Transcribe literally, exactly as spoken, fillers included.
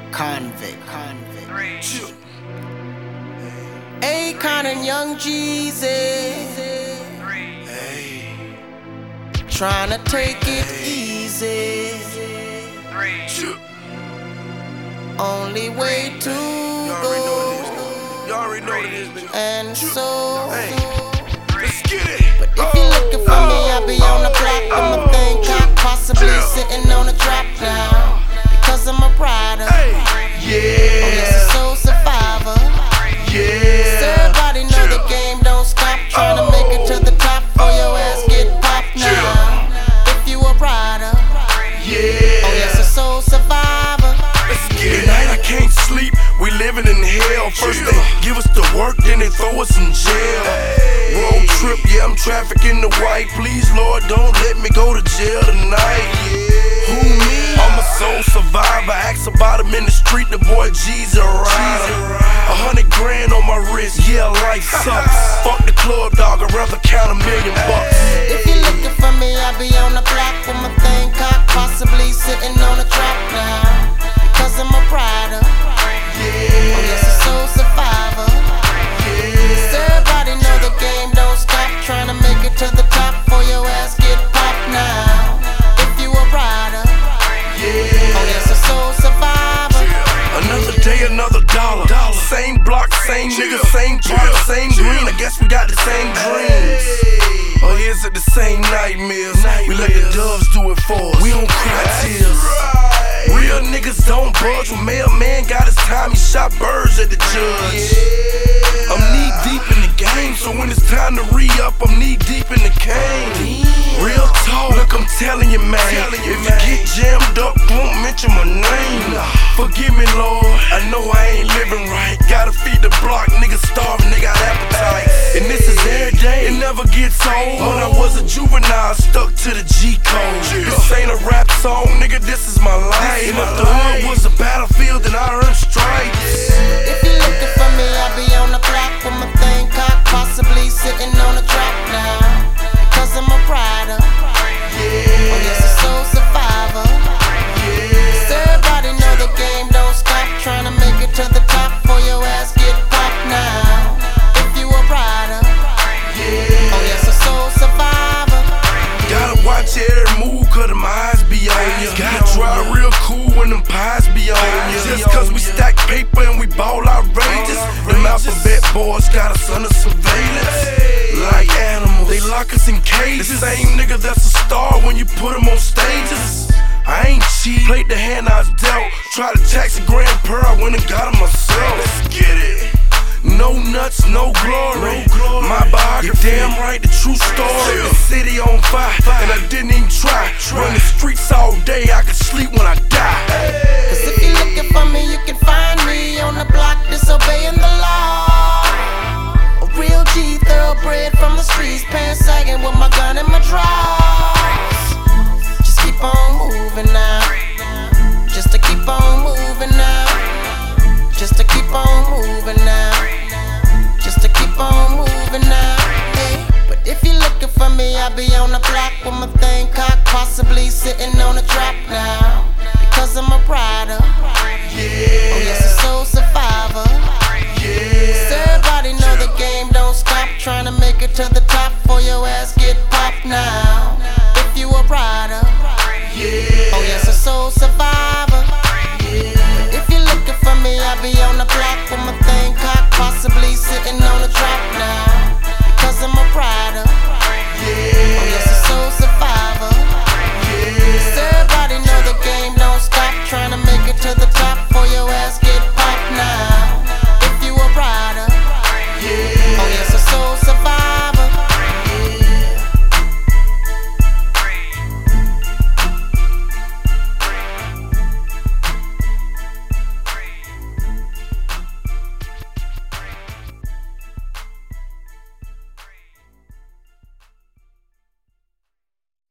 Convict, convict. Akon and Young Jeezy, trying to take it easy. Only way to go. And so, but if you're looking for me, I'll be on the block with my thing cocked, possibly sitting on a trap now. Because I'm a rider. Yeah. Oh yes, a soul survivor. Yeah. So everybody know the game don't stop. Trying to make it to the top for your ass get popped now. If you a rider. Yeah. Oh yes, a soul survivor. At night I can't sleep, we living in hell. First they give us the work, then they throw us in jail. Road trip, yeah, I'm trafficking the white. Please, Lord, don't let me go to jail tonight. Who me? I'm a soul survivor. Ask about him in the street, the boy G's a rider. A hundred grand on my wrist, yeah, life sucks. Fuck the club, dog, I'd rather count a million bucks. If you're looking for me, I'll be on the block with my thing cocked, possibly sitting on a trap now. Because I'm a rider. Yeah. Oh yes, a soul survivor. Yeah. So everybody know the game don't stop. Trying to make it to the top for your ass get popped now. If you a rider. Yeah. Oh yes, a soul survivor. Another day, another dollar. Same block, same nigga, same product, same green. I guess we got the same dreams. Or is it the same nightmares? We let the doves do it for us. We don't cry tears. Real niggas don't budge. When mailman got his time, he shot birds at the judge. I'm knee deep in the game, so when it's time to re-up, I'm knee deep in the cane. Real talk, look, I'm telling you, man. If you get jammed up, won't mention my name. Forgive me, Lord, I know I ain't living right. Gotta feed the block, niggas starving, they got appetites. And this is every day, it never gets old. When I was a juvenile, stuck to the G code. This ain't a rap song, nigga, this is my life. And if the hood was a battlefield, then I earned stripes. If you're looking for me, I'll be on the block with my thing cocked, possibly sitting on a trap now. Because I'm a rider. Yeah. Oh yes, a soul survivor. Yeah. So everybody know the game don't stop. Trying to make it to the top for your ass get popped now. If you a rider. Yeah. Oh yes, a soul survivor. Gotta watch every move, cause them eyes be on ya. Gotta drive real cool when them pies be on ya. Just cause we stack paper and we ball outrageous, them alphabet boys got us under surveillance. Like animals, they lock us in cages. The same nigga that's a star when you put him on stages. I ain't cheat, played the hand I was dealt. Tried to tax a grand per, I went and got him myself. Let's get it. No nuts, no glory. My biography, you're damn right, the true story. The city on fire, and I didn't even try. Run the streets all day, I could sleep when I die. Cause if you're looking for me, you can find me on the block disobeying the law. A real G, thoroughbred from the streets, pants sagging with my gun in my drawers. Just keep on moving now. Just to keep on moving now. Just to keep on moving now. Just to keep on moving now. Hey, but if you're looking for me, I'll be on the block with my thing cocked, possibly sitting on a trap now. Because I'm a rider. Yeah. Oh yes, a soul survivor. Yeah. So everybody know the game don't stop. Trying to make it to the